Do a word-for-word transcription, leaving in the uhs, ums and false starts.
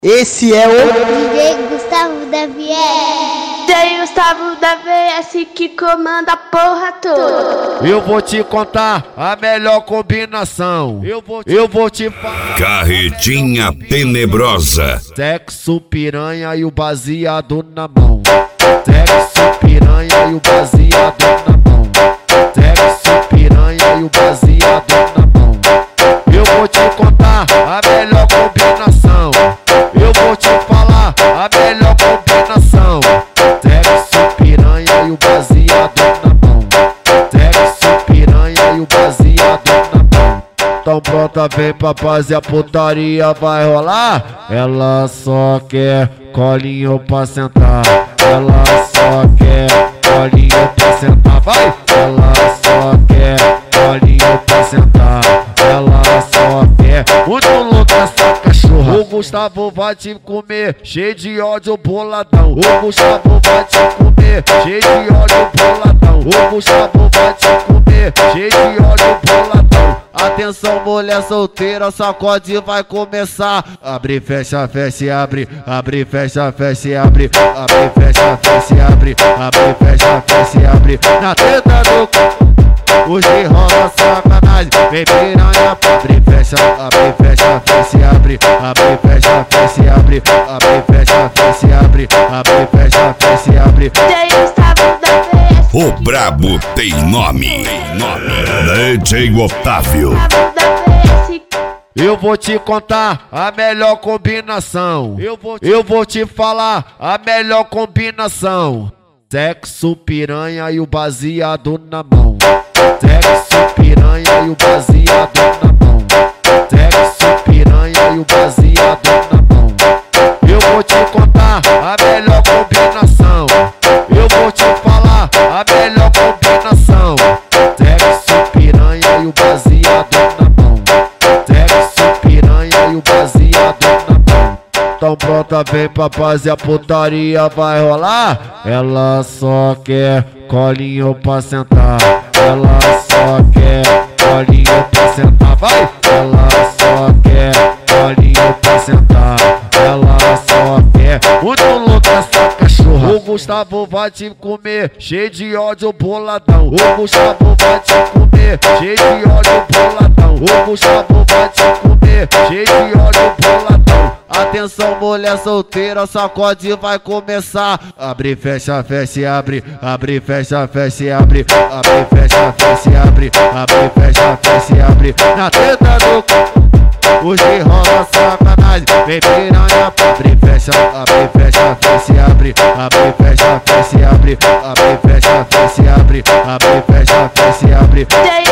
Esse é o D J Gustavo da V S. D J Gustavo da V S que comanda a porra toda. Eu vou te contar a melhor combinação. Eu vou te, eu vou te falar. Carretinha tenebrosa. Sexo, piranha e o baseado na mão. Sexo, piranha e o baseado na mão. Sexo, piranha e o baseado na mão. Eu vou te contar a melhor combinação. Eu vou te falar a melhor combinação. Sexo, piranha e o baseado na mão. Sexo, piranha e o baseado na mão. Tão pronta, vem pra paz e a putaria vai rolar. Ela só quer colinho pra sentar. Ela só quer colinho pra sentar. Vai! Ela só quer colinho pra sentar. Ela só quer muito louca essa cachorra. O Gustavo vai te comer, cheio de ódio boladão. O Gustavo vai te comer, cheio de ódio boladão. O Gustavo vai te comer, cheio de ódio boladão. Atenção, mulher solteira, sacode vai começar. Abre, fecha, fecha e abre. Abre, fecha, fecha e abre. Abre, fecha, fecha e abre. Abre, fecha, fecha e abre. Na teta do c... hoje rola sacanagem. Vem piranha, abre, fecha. Abre, fecha, fecha e abre. Abre, fecha, fecha e abre. Abre, fecha, fecha e abre. Abre, fecha, fecha e abre. D J Gustavo da V S. O brabo tem nome. Tem nome. D J Otávio. Eu vou te contar a melhor combinação. Eu vou, te... eu vou te falar a melhor combinação. Sexo, piranha e o baseado na mão. Sexo, piranha e o baseado na mão. Sexo, piranha e o baseado na mão. Eu vou te contar a melhor combinação. Eu vou te falar a melhor combinação. Sexo, piranha e o baseado na mão. Sexo, piranha e o baseado na mão. Tão pronta, vem pra paz e a putaria vai rolar. Ela só quer colinho pra sentar. Ela só quer colinho pra sentar. Vai! Ela só quer colinho pra sentar. Ela só quer muito louca essa cachorra. O Gustavo vai te comer, cheio de ódio boladão. O Gustavo vai te comer, cheio de ódio boladão. O Gustavo vai te comer, cheio de ódio boladão. Atenção, mulher solteira, sacode vai começar. Abre, fecha, fecha e abre. Abre, fecha, fecha e abre. Abre, fecha, fecha e abre. Abre, fecha, fecha e abre. Na teta do c... hoje rola sacanagem. Vem piranha, abre, fecha. Abre, fecha, fecha e abre. Abre, fecha, fecha e abre. Abre, fecha, fecha e abre. Abre, fecha, fecha e abre.